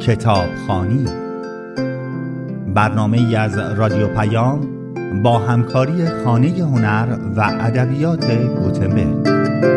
کتابخوانی، برنامه‌ای از رادیو پیام با همکاری خانه هنر و ادبیات گوتنبرگ.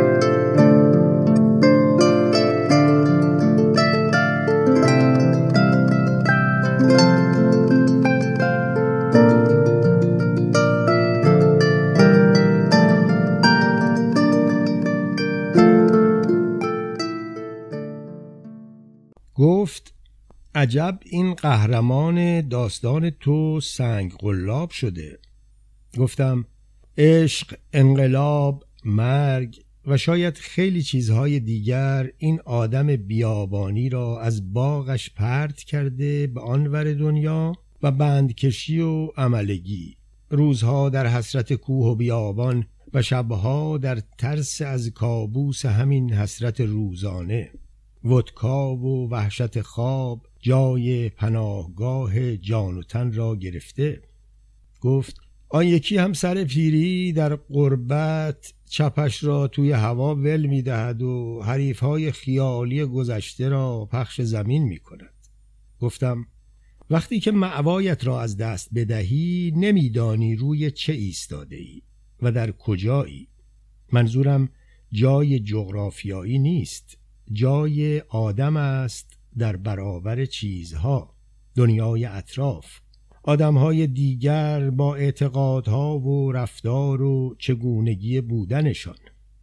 گفت عجب این قهرمان داستان تو سنگ قلاب شده. گفتم عشق، انقلاب، مرگ و شاید خیلی چیزهای دیگر این آدم بیابانی را از باغش پرت کرده به آنور دنیا و بندکشی و عملگی، روزها در حسرت کوه و بیابان و شبها در ترس از کابوس همین حسرت روزانه. ودکا و وحشت خواب جای پناهگاه جان و تن را گرفته. گفت آن یکی هم سر پیری در غربت چپش را توی هوا ول می دهد و حریفهای خیالی گذشته را پخش زمین می کند. گفتم وقتی که مأوایت را از دست بدهی نمیدانی روی چه ایستاده ای و در کجایی. منظورم جای جغرافیایی نیست، جای آدم است در برابر چیزها، دنیای اطراف، آدمهای دیگر با اعتقادها و رفتار و چگونگی بودنشان.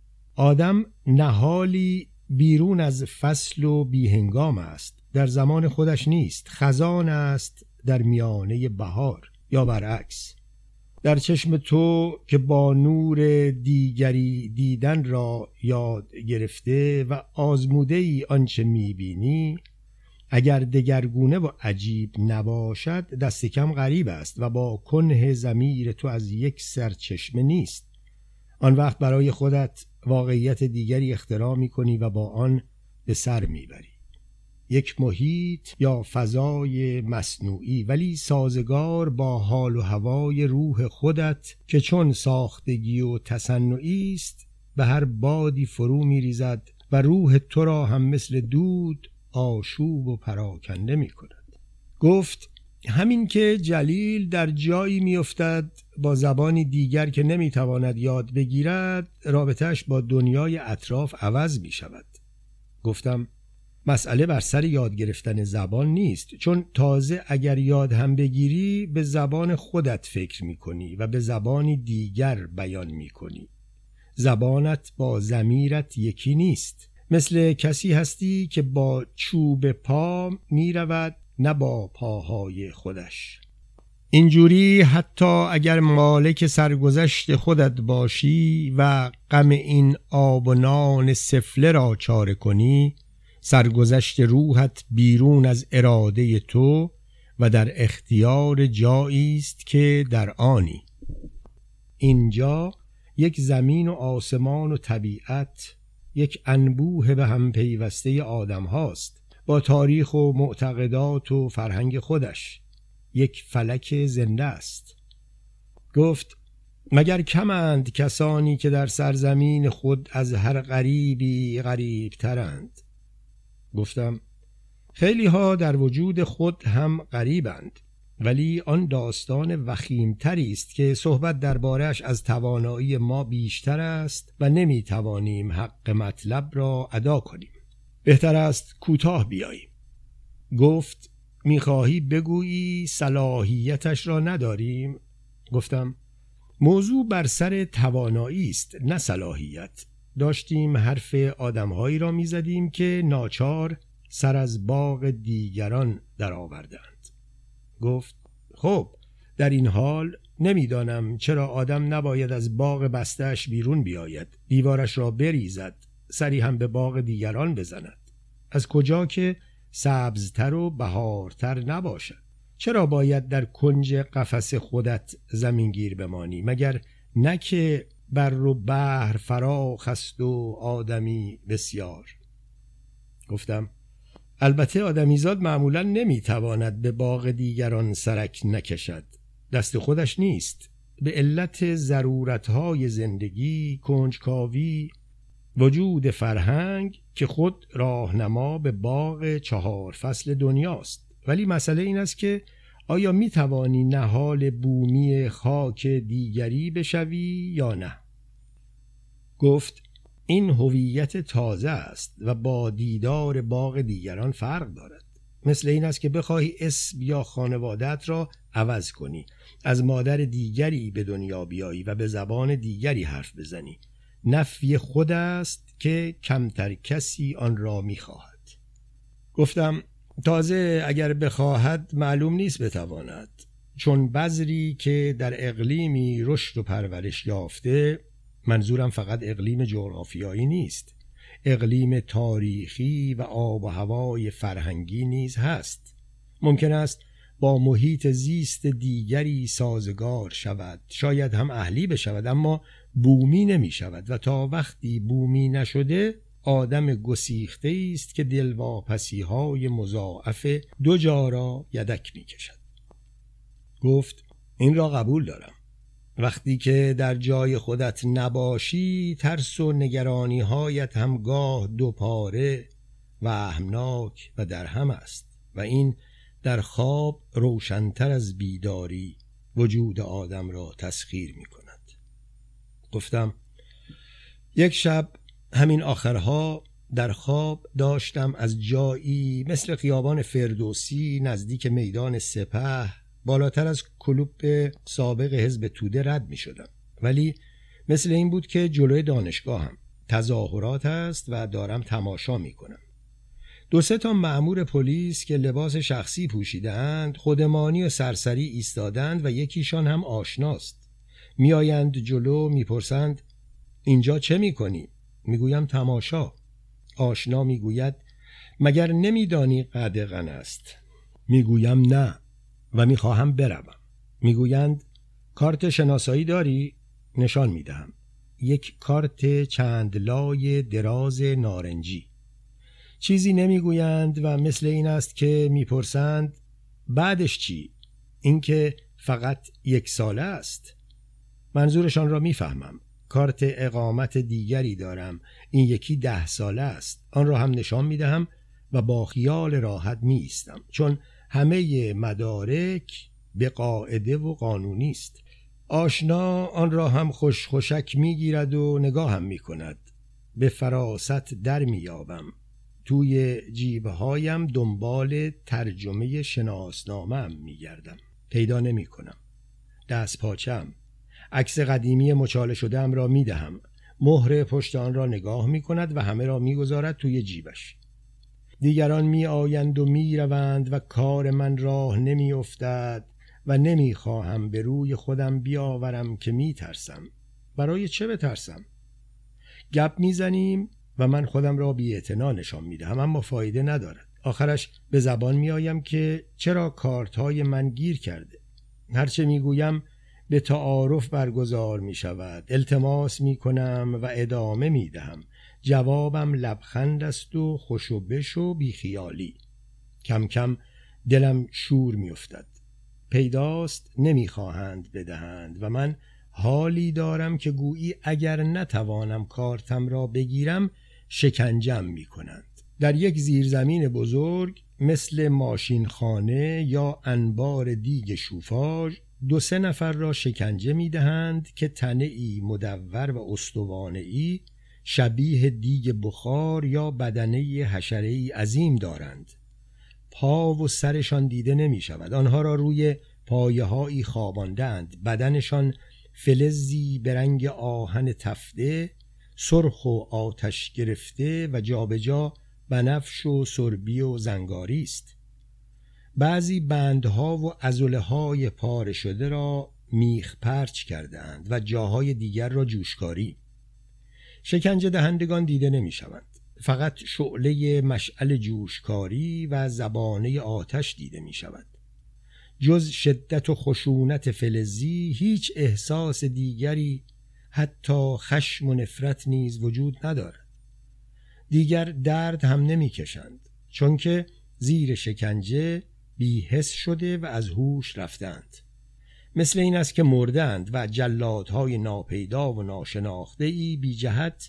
آدم نهالی بیرون از فصل و بیهنگام است، در زمان خودش نیست، خزان است در میانه بهار یا برعکس. در چشم تو که با نور دیگری دیدن را یاد گرفته و آزموده ای آنچه میبینی، اگر دگرگونه و عجیب نباشد دست کم غریب است و با کنه ضمیر تو از یک سرچشمه نیست. آن وقت برای خودت واقعیت دیگری اختراع میکنی و با آن به سر میبری. یک محیط یا فضای مصنوعی ولی سازگار با حال و هوای روح خودت که چون ساختگی و تصنعی است به هر بادی فرو میریزد و روح تو را هم مثل دود آشوب و پراکنده می کند. گفت همین که جلیل در جایی می افتد با زبانی دیگر که نمی تواند یاد بگیرد، رابطهش با دنیای اطراف عوض می شود. گفتم مسئله بر سر یاد گرفتن زبان نیست، چون تازه اگر یاد هم بگیری به زبان خودت فکر می کنی و به زبانی دیگر بیان می کنی. زبانت با ضمیرت یکی نیست. مثل کسی هستی که با چوب پا می رود نه با پاهای خودش. اینجوری حتی اگر مالک سرگذشت خودت باشی و غم این آب و نان سفله را چاره کنی، سرگذشت روحت بیرون از اراده تو و در اختیار جایی است که در آنی. اینجا یک زمین و آسمان و طبیعت، یک انبوه به هم پیوسته آدم هاست با تاریخ و معتقدات و فرهنگ خودش، یک فلک زنده است. گفت مگر کمند کسانی که در سرزمین خود از هر غریبی غریب ترند؟ گفتم خیلی ها در وجود خود هم غریبند، ولی آن داستان وخیمتری است که صحبت درباره‌اش از توانایی ما بیشتر است و نمی توانیم حق مطلب را ادا کنیم. بهتر است کوتاه بیاییم. گفت میخواهی بگویی صلاحیتش را نداریم؟ گفتم موضوع بر سر توانایی است نه صلاحیت. داشتیم حرف آدمهایی را میزدیم که ناچار سر از باغ دیگران در آوردند. گفت خب در این حال نمیدانم چرا آدم نباید از باغ بسته‌اش بیرون بیاید، دیوارش را بریزد، سری هم به باغ دیگران بزند. از کجا که سبزتر و بهارتر نباشد؟ چرا باید در کنج قفس خودت زمینگیر بمانی؟ مگر نه که بر و بحر فراخ است و آدمی بسیار؟ گفتم البته آدمیزاد معمولا نمیتواند به باغ دیگران سرک نکشد، دست خودش نیست، به علت ضرورتهای زندگی، کنجکاوی وجود فرهنگ که خود راهنما به باغ 4 فصل دنیاست. ولی مسئله این است که آیا می توانی نهال بومی خاک دیگری بشوی یا نه؟ گفت این هویت تازه است و با دیدار باغ دیگران فرق دارد. مثل این است که بخواهی اسم یا خانوادت را عوض کنی، از مادر دیگری به دنیا بیایی و به زبان دیگری حرف بزنی. نفی خود است که کمتر کسی آن را می‌خواهد. گفتم تازه اگر بخواهد معلوم نیست بتواند، چون بذری که در اقلیمی رشد و پرورش یافته، منظورم فقط اقلیم جغرافیایی نیست، اقلیم تاریخی و آب و هوای فرهنگی نیز هست. ممکن است با محیط زیست دیگری سازگار شود، شاید هم اهلی بشود، اما بومی نمی شود و تا وقتی بومی نشده آدم گسیخته است که دلواپسی های مضاعف 2 جا را یدک می کشد. گفت این را قبول دارم. وقتی که در جای خودت نباشی ترس و نگرانی هایت هم گاه 2 پاره و اهمناک و درهم است و این در خواب روشن‌تر از بیداری وجود آدم را تسخیر می کند. گفتم یک شب همین آخرها در خواب داشتم از جایی مثل خیابان فردوسی نزدیک میدان سپه بالاتر از کلوپ سابق حزب توده رد می شدم، ولی مثل این بود که جلوی دانشگاهم تظاهرات است و دارم تماشا می کنم. 2-3 تا مأمور پلیس که لباس شخصی پوشیدند خودمانی و سرسری ایستادند و یکیشان هم آشناست. میآیند جلو میپرسند اینجا چه میکنی؟ میگویم تماشا. آشنا میگوید مگر نمیدانی قدغن است؟ میگویم نه و میخواهم بروم. میگویند کارت شناسایی داری؟ نشان میدهم. یک کارت چند لای دراز نارنجی. چیزی نمیگویند و مثل این است که میپرسند بعدش چی؟ اینکه فقط 1 ساله است. منظورشان را میفهمم. کارت اقامت دیگری دارم، این یکی 10 ساله است. آن را هم نشان میدهم و با خیال راحت میایستم، چون همه مدارک به قاعده و قانونی است. آشنا آن را هم خوشک میگیرد و نگاه هم میکند. به فراست در میابم. توی جیبهایم دنبال ترجمه شناسنامه‌ام میگردم. پیدا نمی کنم. دست پاچم. عکس قدیمی مچاله شده‌ام را میدهم. مهر پشت آن را نگاه میکند و همه را میگذارد توی جیبش. دیگران میآیند و میروند و کار من راه نمیافتد و نمیخواهم به روی خودم بیاورم که میترسم. برای چه بترسم؟ گپ میزنیم و من خودم را بی‌اعتنا نشان میدهم، اما فایده ندارد. آخرش به زبان میآیم که چرا کارت‌های من گیر کرده. هرچه میگویم به تعارف برگزار می شود. التماس می کنم و ادامه می دهم. جوابم لبخند است و خوش و بش و بیخیالی. کم کم دلم شور می افتد. پیداست نمی خواهند بدهند و من حالی دارم که گویی اگر نتوانم کارتم را بگیرم شکنجم می کنند. در یک زیرزمین بزرگ مثل ماشین خانه یا انبار دیگ شوفاژ 2-3 نفر را شکنجه می دهند که تنه‌ای مدور و استوانه‌ای شبیه دیگ بخار یا بدنه حشره‌ای عظیم دارند. پا و سرشان دیده نمی شود. آنها را روی پایه‌هایی خواباندند. بدنشان فلزی به رنگ آهن تفته، سرخ و آتش گرفته و جابجا بنفش و سربی و زنگاری است. بعضی بندها و عضله‌های پاره شده را میخ پرچ کردند و جاهای دیگر را جوشکاری. شکنجه دهندگان دیده نمی شوند. فقط شعله مشعل جوشکاری و زبانه آتش دیده می شود. جز شدت و خشونت فلزی هیچ احساس دیگری، حتی خشم و نفرت نیز وجود ندارد. دیگر درد هم نمی کشند، چون که زیر شکنجه بی‌حس شده و از هوش رفتند. مثل این است که مردند و جلادهای ناپیدا و ناشناخته‌ای بی جهت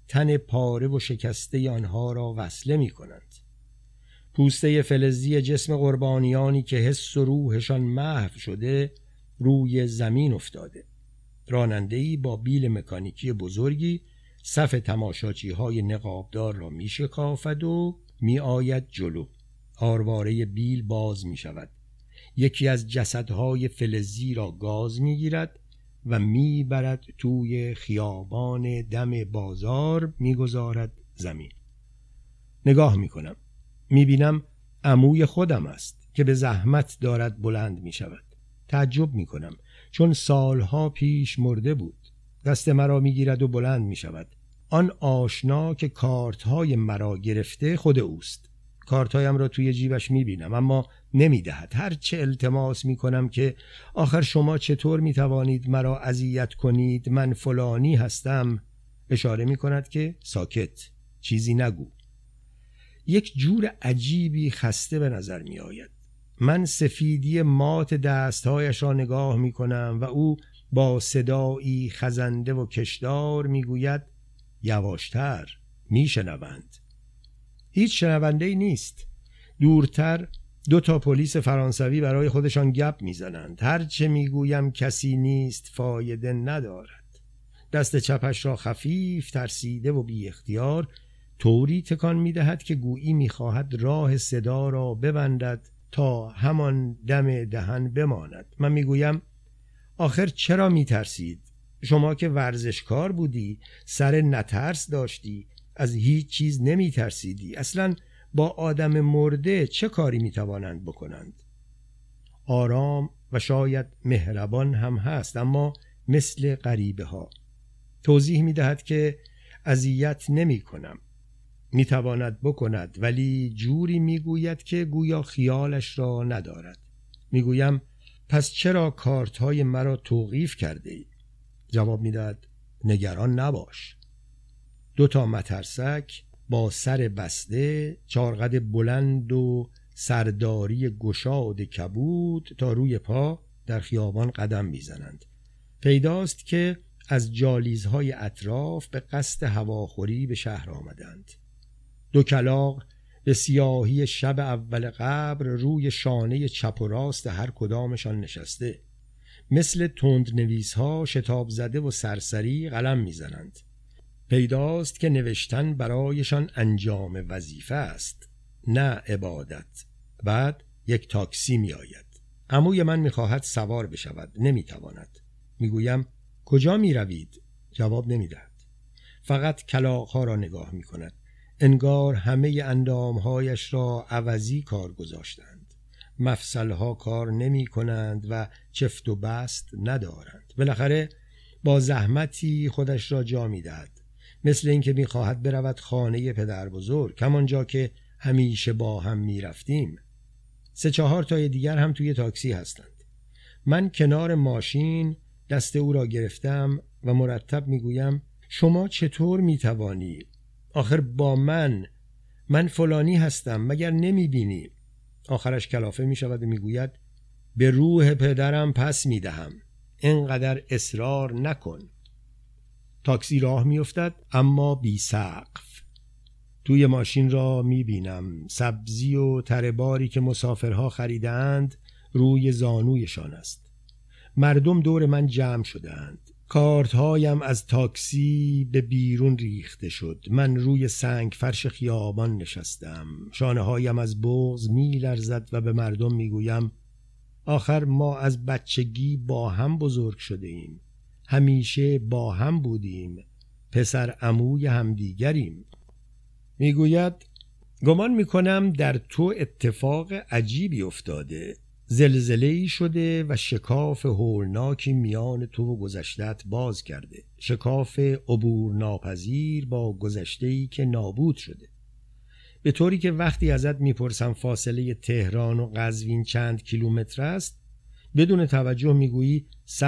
تن پاره و شکسته آنها را وصله می کنند. پوسته فلزی جسم قربانیانی که حس و روحشان محو شده روی زمین افتاده. راننده‌ای با بیل مکانیکی بزرگی صف تماشاچی‌های نقابدار را می شکافد و می آید جلو. آرواره بیل باز می شود. یکی از جسدهای فلزی را گاز می گیرد و می برد توی خیابان دم بازار می گذارد زمین. نگاه می کنم. می بینم عموی خودم است که به زحمت دارد بلند می شود. تعجب می کنم چون سالها پیش مرده بود. دست مرا می گیرد و بلند می شود. آن آشنا که کارتهای مرا گرفته خود اوست. کارتهایم را توی جیبش می بینم اما نمی دهد. هرچه التماس می کنم که آخر شما چطور می توانید مرا اذیت کنید، من فلانی هستم، اشاره می کند که ساکت، چیزی نگو. یک جور عجیبی خسته به نظر می آید. من سفیدی مات دستهایش را نگاه می کنم و او با صدایی خزنده و کشدار می گوید یواشتر، می شنوند. هیچ شنونده‌ای نیست. دورتر 2 پلیس فرانسوی برای خودشان گپ می زنند. هرچه می گویم کسی نیست فایده ندارد. دست چپش را خفیف ترسیده و بی اختیار طوری تکان می دهد که گویی می خواهد راه صدا را ببندد تا همان دم دهن بماند. من می گویم آخر چرا می ترسید؟ شما که ورزشکار بودی، سر نترس داشتی، از هیچ چیز نمی ترسیدی. اصلا با آدم مرده چه کاری می توانند بکنند؟ آرام و شاید مهربان هم هست اما مثل غریبه ها. توضیح می دهد که اذیت نمی کنم. می تواند بکند ولی جوری می گوید که گویا خیالش را ندارد. می گویم پس چرا کارتهای مرا توقیف کرده ای؟ جواب می دهد نگران نباش. 2 مترسک با سر بسته، چارقد بلند و سرداری گشاد کبود تا روی پا در خیابان قدم میزنند. پیداست که از جالیزهای اطراف به قصد هواخوری به شهر آمدند. 2 کلاغ به سیاهی شب اول قبر روی شانه چپ و راست هر کدامشان نشسته. مثل تندنویس‌ها شتاب زده و سرسری قلم میزنند. پیداست که نوشتن برایشان انجام وظیفه است، نه عبادت. بعد یک تاکسی می آید. عموی من می خواهد سوار بشود، نمی تواند. می گویم کجا می روید؟ جواب نمی دهد. فقط کلاغ‌ها را نگاه می کند. انگار همه اندامهایش را عوضی کار گذاشتند. مفصلها کار نمی کنند و چفت و بست ندارند. بالاخره با زحمتی خودش را جا می دهد. مثل اینکه می‌خواهد برود خانه پدر بزرگ، همانجا که همیشه با هم می‌رفتیم. 3-4 تای دیگر هم توی تاکسی هستند. من کنار ماشین دست او را گرفتم و مرتب میگویم شما چطور میتوانی؟ آخر با من فلانی هستم، مگر نمیبینی؟ آخرش کلافه میشود و میگوید به روح پدرم پس میدهم، اینقدر اصرار نکن. تاکسی راه میافتد اما بی سقف. توی ماشین را میبینم سبزی و تره باری که مسافرها خریدند روی زانویشان است. مردم دور من جمع شدند. کارتهایم از تاکسی به بیرون ریخته شد. من روی سنگ فرش خیابان نشستم. شانه هایم از بغض میلرزد و به مردم میگویم آخر ما از بچگی با هم بزرگ شده ایم. همیشه با هم بودیم. پسر عموی همدیگریم. میگوید گمان میکنم در تو اتفاق عجیبی افتاده. زلزله‌ای شده و شکاف هولناکی میان تو و گذشته‌ات باز کرده. شکاف عبور ناپذیر با گذشته‌ای که نابود شده. به طوری که وقتی ازت میپرسم فاصله تهران و قزوین چند کیلومتر است، بدون توجه میگویی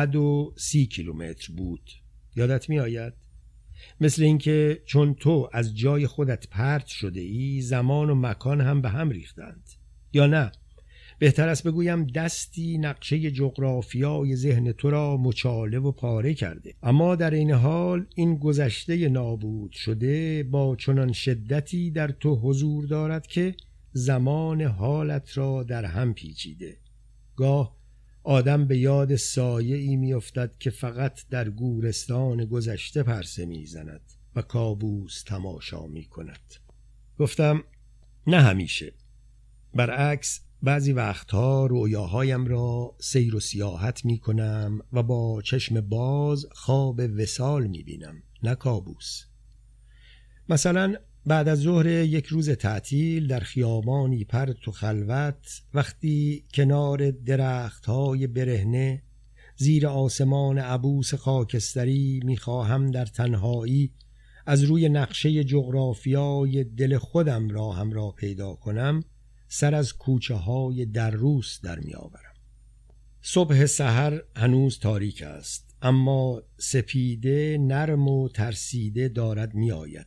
130 کیلومتر بود. یادت میآید؟ مثل اینکه چون تو از جای خودت پرت شده ای، زمان و مکان هم به هم ریختند. یا نه، بهتر است بگویم دستی نقشه جغرافیای ذهن تو را مچاله و پاره کرده. اما در این حال این گذشته نابود شده با چنان شدتی در تو حضور دارد که زمان حالت را در هم پیچیده. گاه آدم به یاد سایه‌ای می‌افتد که فقط در گورستان گذشته پرسه می‌زند و کابوس تماشا می‌کند. گفتم نه همیشه. برعکس بعضی وقتها رویاهایم را سیر و سیاحت می‌کنم و با چشم باز خواب وصال می‌بینم، نه کابوس. مثلا بعد از ظهر یک روز تعطیل در خیابانی پرت و خلوت، وقتی کنار درخت‌های برهنه زیر آسمان عبوس خاکستری می‌خواهم در تنهایی از روی نقشه جغرافیای دل خودم راهم را پیدا کنم، سر از کوچه های در روس در می آورم. صبح سحر هنوز تاریک است، اما سپیده نرم و ترسیده دارد می آید.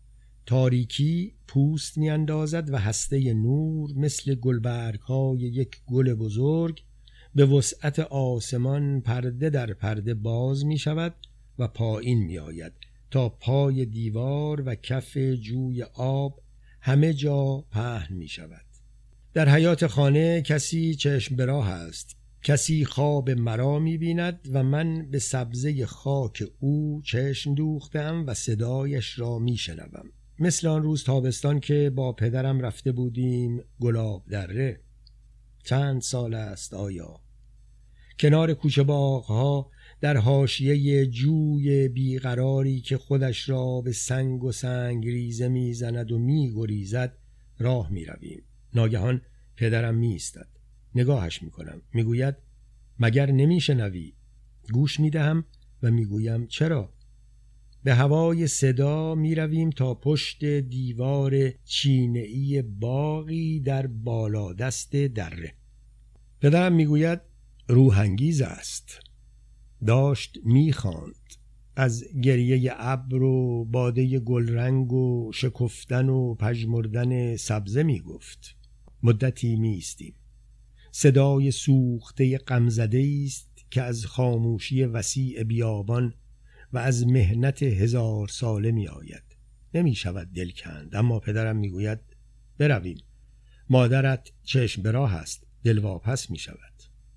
تاریکی پوست می اندازد و هسته نور مثل گلبرگ های یک گل بزرگ به وسعت آسمان پرده در پرده باز می شود و پایین می آید تا پای دیوار و کف جوی آب همه جا پهن می شود. در حیاط خانه کسی چشم به راه است. کسی خواب مرا می بیند و من به سبزه خاک او چشم دوختم و صدایش را می شنوم. مثل آن روز تابستان که با پدرم رفته بودیم گلاب دره. چند سال است آیا؟ کنار کوچه باغ‌ها در حاشیه جوی بیقراری که خودش را به سنگ و سنگریزه میزند و میگریزد راه میرویم. ناگهان پدرم میایستد. نگاهش میکنم. میگوید مگر نمیشنوی؟ گوش میدهم و میگویم چرا؟ به هوای صدا میرویم تا پشت دیوار چینه‌ای باغی در بالادست دره. پدرم میگوید روح‌انگیز است. داشت میخواند از گریه ابر و باده گلرنگ و شکفتن و پژمردن سبزه میگفت. مدتی میایستیم. صدای سوخته غمزده است که از خاموشی وسیع بیابان و از مهنت 1000 ساله می آید. نمی شود دل کند. اما پدرم می گوید برویم. مادرت چشم به راه است. دلواپس می شود.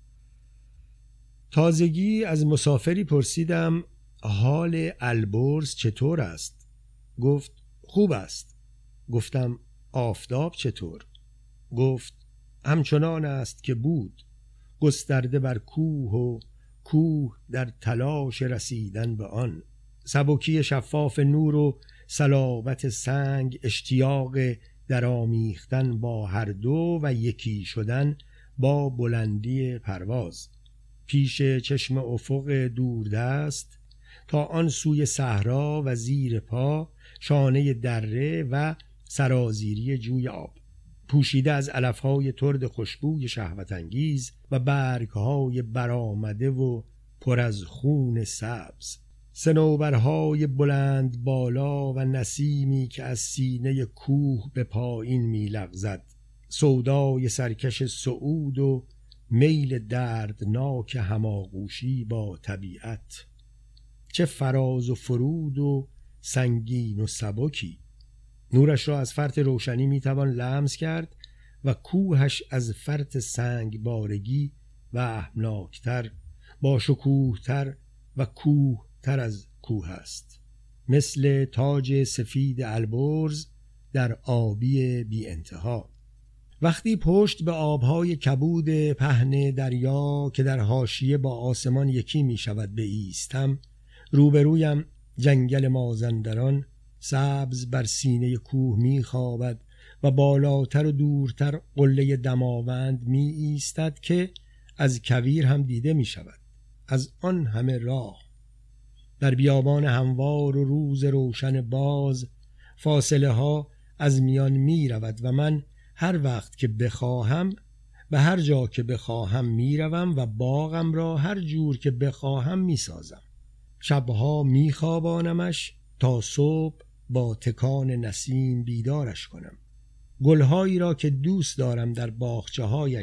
تازگی از مسافری پرسیدم حال البرز چطور است؟ گفت خوب است. گفتم آفتاب چطور؟ گفت همچنان است که بود، گسترده بر کوه و کوه در تلاش رسیدن به آن. سبکی شفاف نور و صلابت سنگ اشتیاق درآمیختن با هر دو و یکی شدن با بلندی پرواز. پیش چشم افق دوردست تا آن سوی صحرا و زیر پا شانه دره و سرازیری جوی آب پوشیده از علفهای ترد خوشبوی شهوت‌انگیز و برگهای برآمده و پر از خون سبز. صنوبرهای بلند بالا و نسیمی که از سینه کوه به پایین می‌لغزد. سودای سرکش صعود و میل دردناک هماغوشی با طبیعت. چه فراز و فرود و سنگین و سبکی. نورش را از فرط روشنی میتوان لمس کرد و کوهش از فرط سنگ بارگی وهمناکتر، با شکوهتر و کوهتر از کوه است. مثل تاج سفید البرز در آبی بی انتها. وقتی پشت به آبهای کبود پهن دریا که در حاشیه با آسمان یکی می شود بایستم، روبرویم جنگل مازندران سبز بر سینه کوه می خوابد و بالاتر و دورتر قله دماوند می ایستد که از کویر هم دیده می شود. از آن همه راه در بیابان هموار و روز روشن باز فاصله ها از میان می رود و من هر وقت که بخواهم به هر جا که بخواهم می روم و باغم را هر جور که بخواهم می سازم. شبها می خوابانمش تا صبح با تکان نسیم بیدارش کنم. گلهایی را که دوست دارم در باغچه‌هایش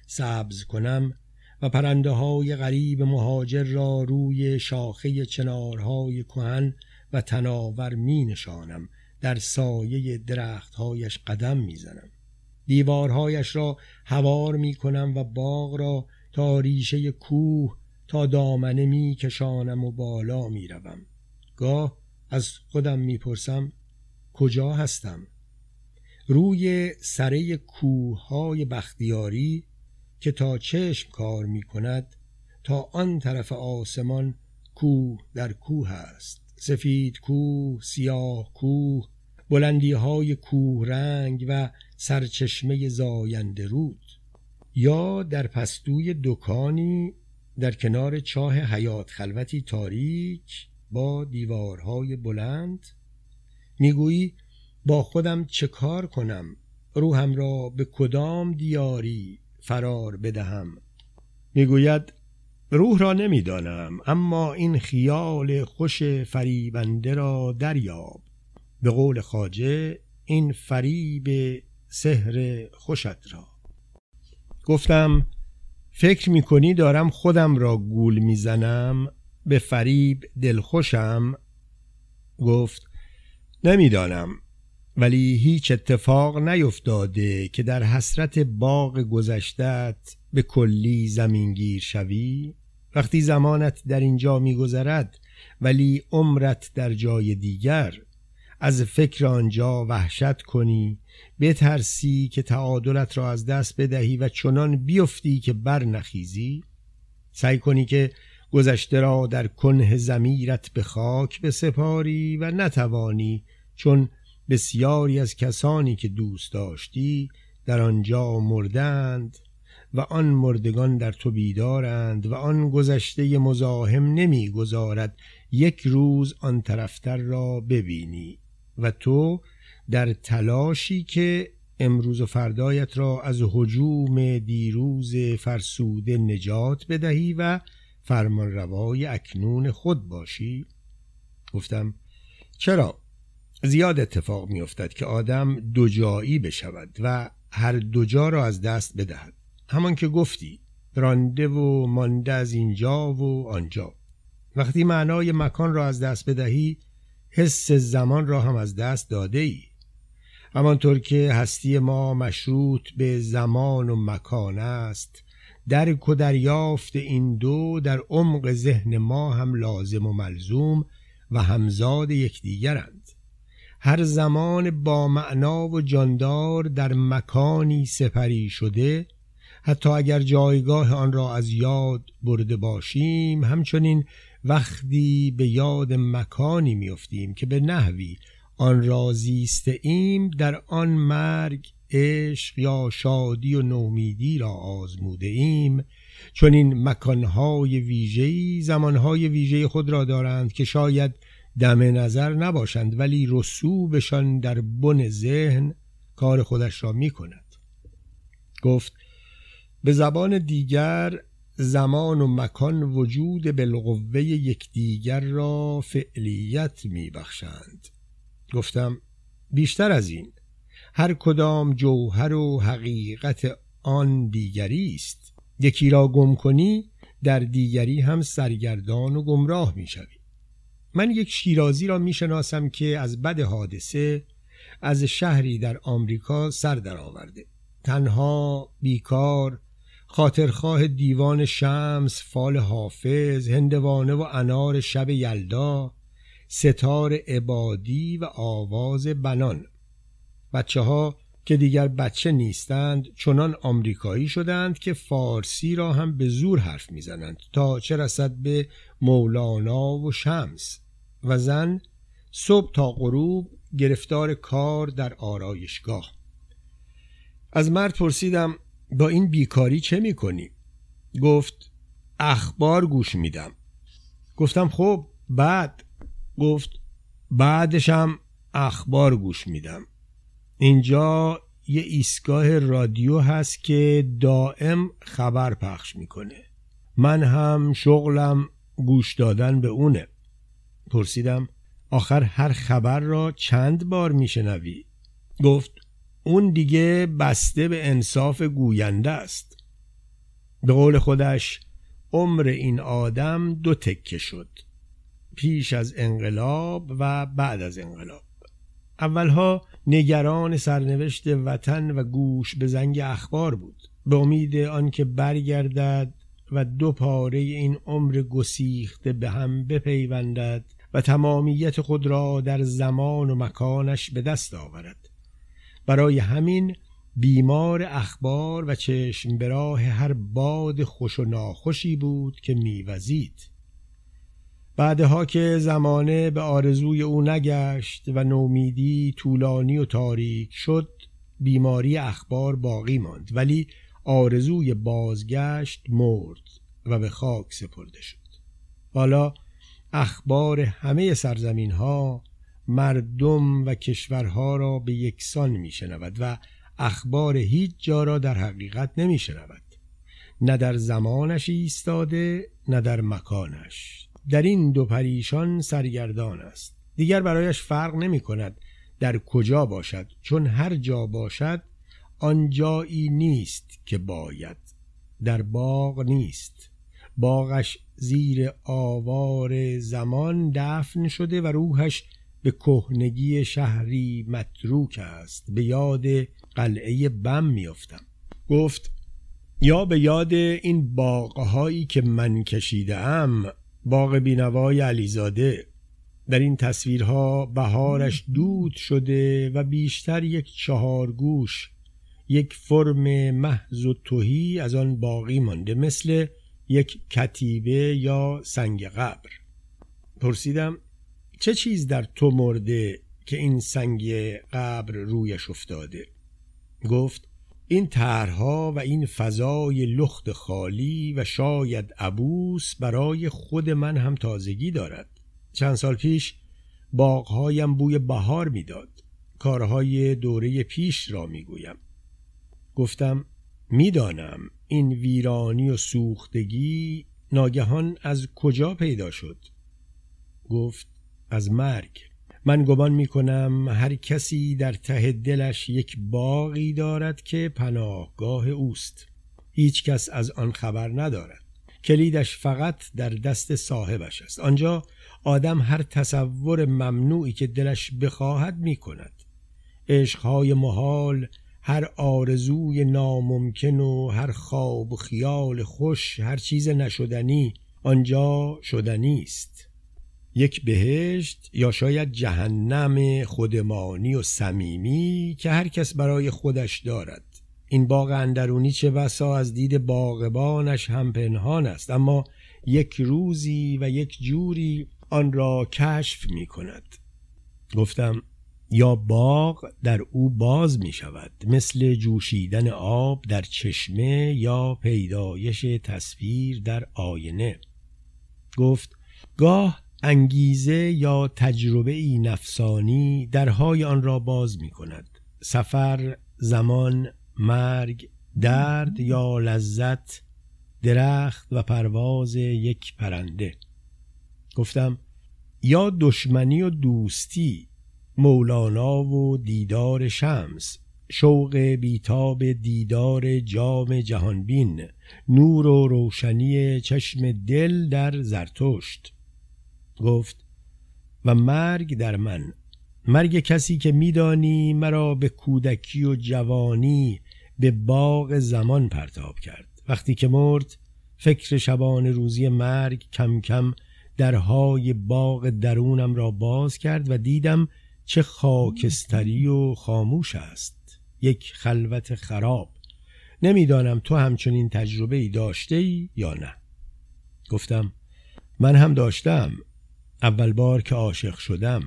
سبز کنم و پرنده های غریب مهاجر را روی شاخه چنارهای کهن و تناور می نشانم، در سایه درختهایش قدم می زنم. دیوارهایش را هوار می کنم و باغ را تا ریشه کوه تا دامنه می کشانم و بالا می روم. گاه از خودم می پرسم کجا هستم؟ روی سره کوههای بختیاری که تا چشم کار می کند، تا آن طرف آسمان کوه در کوه است. سفید کوه، سیاه کوه، بلندی های کوه رنگ و سرچشمه زاینده رود. یا در پستوی دکانی در کنار چاه حیات خلوتی تاریک با دیوارهای بلند. میگویی با خودم چه کار کنم؟ روحم را به کدام دیاری فرار بدهم؟ میگوید روح را نمیدانم، اما این خیال خوش فریبنده را دریاب. به قول خواجه این فریب سحر خوشت را. گفتم فکر میکنی دارم خودم را گول میزنم؟ به فریب دلخوشم؟ گفت نمیدانم، ولی هیچ اتفاق نیفتاده که در حسرت باغ گذشتت به کلی زمینگیر شوی؟ وقتی زمانت در اینجا میگذرد ولی عمرت در جای دیگر، از فکر آنجا وحشت کنی، بترسی که تعادلت را از دست بدهی و چنان بیفتی که بر نخیزی؟ سعی کنی که گذشته را در کنه ضمیرت به خاک بسپاری و نتوانی، چون بسیاری از کسانی که دوست داشتی در آنجا مردند و آن مردگان در تو بیدارند و آن گذشته مزاحم نمیگذارد یک روز آن طرفتر را ببینی و تو در تلاشی که امروز و فردایت را از هجوم دیروز فرسوده نجات بدهی و فرمانروای اکنون خود باشی. گفتم چرا؟ زیاد اتفاق می افتد که آدم دو جایی بشود و هر دو جا را از دست بدهد. همان که گفتی، رانده و مانده از اینجا و آنجا. وقتی معنای مکان را از دست بدهی، حس زمان را هم از دست داده ای. همانطور که هستی ما مشروط به زمان و مکان است، درک و دریافت این دو در عمق ذهن ما هم لازم و ملزوم و همزاد یکدیگرند. هر زمان با معنا و جاندار در مکانی سپری شده، حتی اگر جایگاه آن را از یاد برده باشیم، همچنین وقتی به یاد مکانی میافتیم که به نحوی آن را زیسته ایم، در آن مرگ، عشق یا شادی و نومیدی را آزموده ایم، چون این مکانهای ویژه‌ای زمانهای ویژه خود را دارند که شاید دم نظر نباشند، ولی رسوبشان در بن ذهن کار خودش را می کند. گفت به زبان دیگر زمان و مکان وجود بالقوه یکدیگر را فعلیت می بخشند. گفتم بیشتر از این، هر کدام جوهر و حقیقت آن دیگری است. یکی را گم کنی در دیگری هم سرگردان و گمراه می شوی. من یک شیرازی را می شناسم که از بد حادثه از شهری در آمریکا سر در آورده. تنها، بیکار، خاطرخواه دیوان شمس، فال حافظ، هندوانه و انار شب یلدا، ستار عبادی و آواز بنان. بچه ها که دیگر بچه نیستند چنان آمریکایی شدند که فارسی را هم به زور حرف میزنند، تا چه رسد به مولانا و شمس. و زن صبح تا غروب گرفتار کار در آرایشگاه. از مرد پرسیدم با این بیکاری چه میکنی؟ گفت اخبار گوش میدم. گفتم خب بعد؟ گفت بعدشم اخبار گوش میدم. اینجا یه ایستگاه رادیو هست که دائم خبر پخش میکنه. من هم شغلم گوش دادن به اونه. پرسیدم آخر هر خبر را چند بار میشنوی؟ گفت اون دیگه بسته به انصاف گوینده است. به قول خودش عمر این آدم 2 تکه شد، پیش از انقلاب و بعد از انقلاب. اولها نگران سرنوشت وطن و گوش به زنگ اخبار بود، به امید آنکه برگردد و 2 پاره این عمر گسیخته به هم بپیوندد و تمامیت خود را در زمان و مکانش به دست آورد. برای همین بیمار اخبار و چشم به راه هر باد خوش و ناخوشی بود که میوزید. بعدها که زمانه به آرزوی او نگشت و نومیدی طولانی و تاریک شد، بیماری اخبار باقی ماند، ولی آرزوی بازگشت مرد و به خاک سپرده شد. حالا اخبار همه سرزمین ها، مردم و کشورها را به یکسان می شنود و اخبار هیچ جا را در حقیقت نمی شنود. نه در زمانش ایستاده، نه در مکانش. در این 2 پریشان سرگردان است. دیگر برایش فرق نمی کند در کجا باشد، چون هر جا باشد آن جایی نیست که باید. در باغ نیست، باغش زیر آوار زمان دفن شده و روحش به کهنگی شهری متروک است. به یاد قلعه بم میافتم. گفت یا به یاد این باغهایی که من کشیدم، باغ بینوای علیزاده. در این تصویرها بهارش دود شده و بیشتر یک 4 گوش، یک فرم محض و تهی از آن باقی مانده، مثل یک کتیبه یا سنگ قبر. پرسیدم چه چیز در تو مرده که این سنگ قبر رویش افتاده؟ گفت این طرح‌ها و این فضای لخت خالی و شاید عبوس برای خود من هم تازگی دارد. چند سال پیش باغ‌هایم بوی بهار میداد. کارهای دوره پیش را میگویم. گفتم میدانم این ویرانی و سوختگی ناگهان از کجا پیدا شد؟ گفت از مرگ. من گمان میکنم هر کسی در ته دلش یک باغی دارد که پناهگاه اوست. هیچ کس از آن خبر ندارد. کلیدش فقط در دست صاحبش است. آنجا آدم هر تصور ممنوعی که دلش بخواهد میکند. عشقهای محال، هر آرزوی ناممکن و هر خواب و خیال خوش، هر چیز نشدنی آنجا شدنی است. یک بهشت یا شاید جهنم خودمانی و صمیمی که هر کس برای خودش دارد. این باغ اندرونی چه بسا از دید باغبانش هم پنهان است، اما یک روزی و یک جوری آن را کشف می کند. گفتم یا باغ در او باز می شود، مثل جوشیدن آب در چشمه یا پیدایش تصویر در آینه. گفت گاه انگیزه یا تجربه نفسانی درهای آن را باز می کند. سفر، زمان، مرگ، درد یا لذت، درخت و پرواز یک پرنده. گفتم یا دشمنی و دوستی، مولانا و دیدار شمس، شوق بیتاب دیدار جام جهانبین، نور و روشنی چشم دل در زرتشت. گفت و مرگ در من، مرگ کسی که میدانی مرا به کودکی و جوانی به باغ زمان پرتاب کرد. وقتی که مرد فکر شبانه روزی مرگ کم کم درهای باغ درونم را باز کرد و دیدم چه خاکستری و خاموش است، یک خلوت خراب. نمیدانم تو همچنین تجربه‌ای داشته‌ای یا نه؟ گفتم من هم داشتم. اول بار که عاشق شدم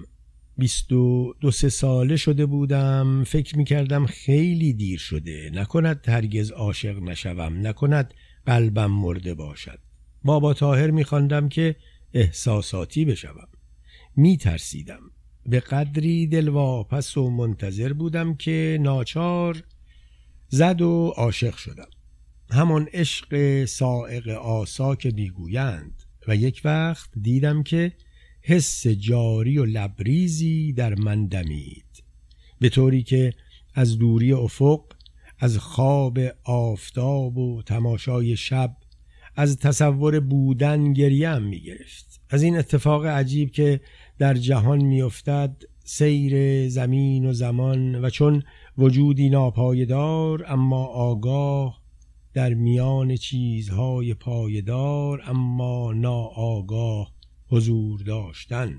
22-23 ساله شده بودم. فکر می‌کردم خیلی دیر شده، نکند هرگز عاشق نشوم، نکند قلبم مرده باشد. بابا طاهر می‌خواندم که احساساتی بشوم. می‌ترسیدم. به قدری دلواپس و منتظر بودم که ناچار زد و عاشق شدم. همان عشق سائق آسا که میگویند. و یک وقت دیدم که حس جاری و لبریزی در من دمید، به طوری که از دوری افق از خواب آفتاب و تماشای شب، از تصور بودن گریم می گرفت. از این اتفاق عجیب که در جهان می افتد، سیر زمین و زمان، و چون وجودی ناپایدار اما آگاه در میان چیزهای پایدار اما ناآگاه حضور داشتن.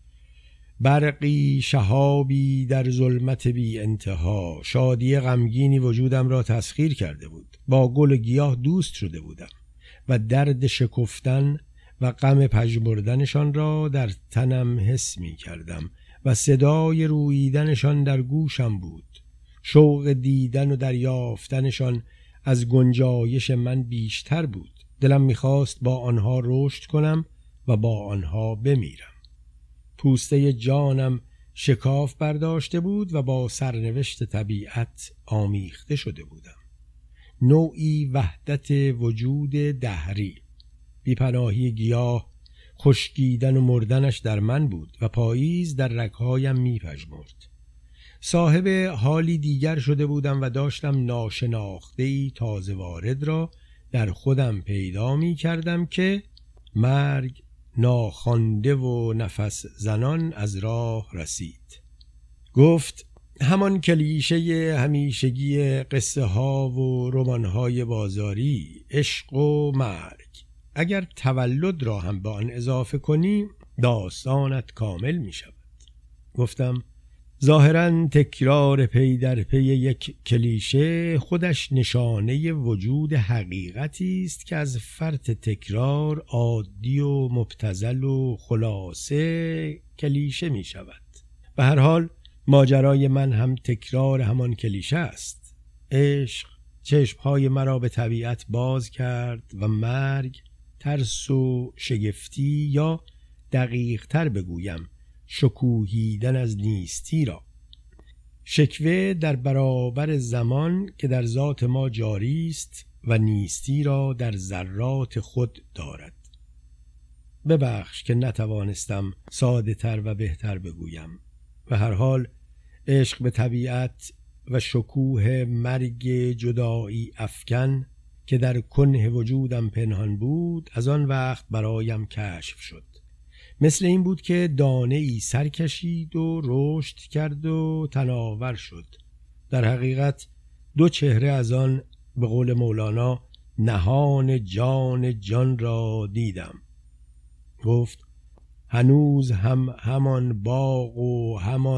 برقی شهابی در ظلمت بی انتها، شادی غمگینی وجودم را تسخیر کرده بود. با گل و گیاه دوست شده بودم و درد شکفتن و غم پژمردنشان را در تنم حس می کردم و صدای روییدنشان در گوشم بود. شوق دیدن و دریافتنشان از گنجایش من بیشتر بود. دلم می‌خواست با آنها رشد کنم و با آنها بمیرم. پوسته جانم شکاف برداشته بود و با سرنوشت طبیعت آمیخته شده بودم. نوعی وحدت وجود دهری. بی‌پناهی گیاه، خشکیدن و مردنش در من بود و پاییز در رگ‌هایم می‌پژمرد. صاحب حالی دیگر شده بودم و داشتم ناشناخته‌ای تازه وارد را در خودم پیدا می کردم که مرگ ناخوانده و نفس زنان از راه رسید. گفت همان کلیشه همیشگی قصه ها و رمان های بازاری، عشق و مرگ. اگر تولد را هم به آن اضافه کنی داستانت کامل می شود. گفتم ظاهراً تکرار پی در پی یک کلیشه خودش نشانه وجود حقیقتی است که از فرط تکرار عادی و مبتذل و خلاصه کلیشه می شود. به هر حال ماجرای من هم تکرار همان کلیشه است. عشق چشمهای مرا به طبیعت باز کرد و مرگ ترس و شگفتی، یا دقیق تر بگویم شکوهیدن از نیستی را. شکوه در برابر زمان که در ذات ما جاری است و نیستی را در ذرات خود دارد. ببخش که نتوانستم ساده تر و بهتر بگویم. و هر حال عشق به طبیعت و شکوه مرگ جدایی افکن که در کنه وجودم پنهان بود از آن وقت برایم کشف شد. مثل این بود که دانه ای سر کشید و رشد کرد و تناور شد. در حقیقت دو چهره از آن، به قول مولانا، نهان جان را دیدم. گفت هنوز هم همان باغ و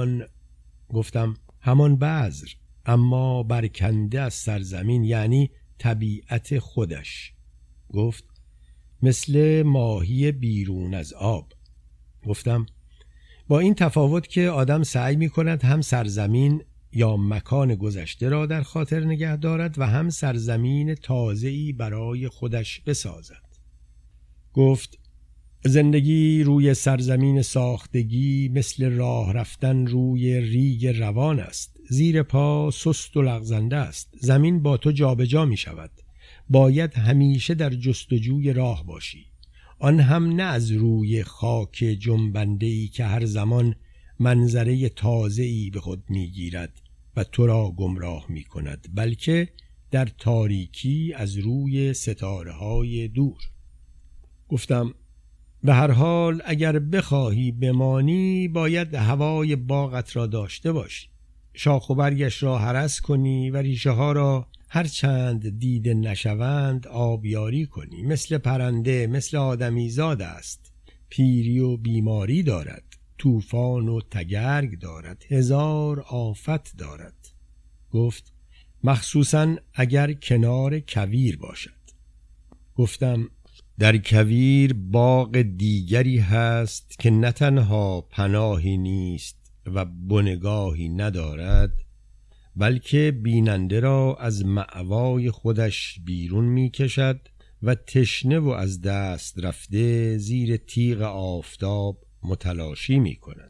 همان بذر، اما برکنده از سرزمین، یعنی طبیعت خودش. گفت مثل ماهی بیرون از آب. گفتم با این تفاوت که آدم سعی می کند هم سرزمین یا مکان گذشته را در خاطر نگه دارد و هم سرزمین تازه‌ای برای خودش بسازد. گفت زندگی روی سرزمین ساختگی مثل راه رفتن روی ریگ روان است. زیر پا سست و لغزنده است. زمین با تو جابجا می شود. باید همیشه در جستجوی راه باشی. آن هم نه از روی خاک جنبنده‌ای که هر زمان منظره تازه‌ای به خود می‌گیرد و تو را گمراه می‌کند، بلکه در تاریکی از روی ستاره‌های دور. گفتم به هر حال اگر بخواهی بمانی باید هوای باغت را داشته باشی. شاخ و برگش را هرس کنی و ریشه ها را هر چند دیده نشوند آبیاری کنی. مثل پرنده، مثل آدمی زاد است. پیری و بیماری دارد، طوفان و تگرگ دارد، هزار آفت دارد. گفت مخصوصاً اگر کنار کویر باشد. گفتم در کویر باغ دیگری هست که نه تنها پناهی نیست و بنگاهی ندارد، بلکه بیننده را از مأوای خودش بیرون می کشد و تشنه و از دست رفته زیر تیغ آفتاب متلاشی می کند.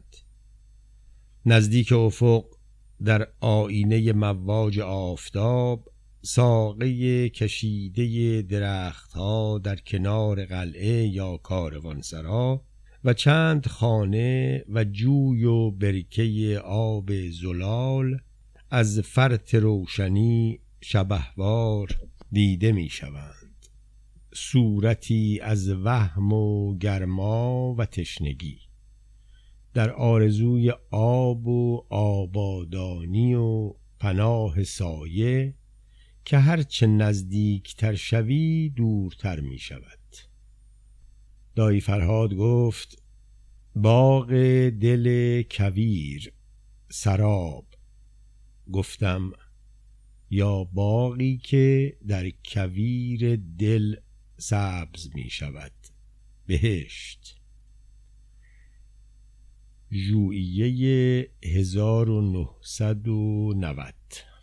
نزدیک افق در آینه مواج آفتاب ساقه کشیده درختها در کنار قلعه یا کاروانسرا و چند خانه و جوی و برکه آب زلال از فرط روشنی شبهوار دیده می شوند، صورتی از وهم و گرما و تشنگی، در آرزوی آب و آبادانی و پناه سایه که هرچه نزدیکتر شوی دورتر می شود. دایی فرهاد گفت باغ دل کویر سراب. گفتم یا باغی که در کویر دل سبز می شود، بهشت. ژوئیه 1990.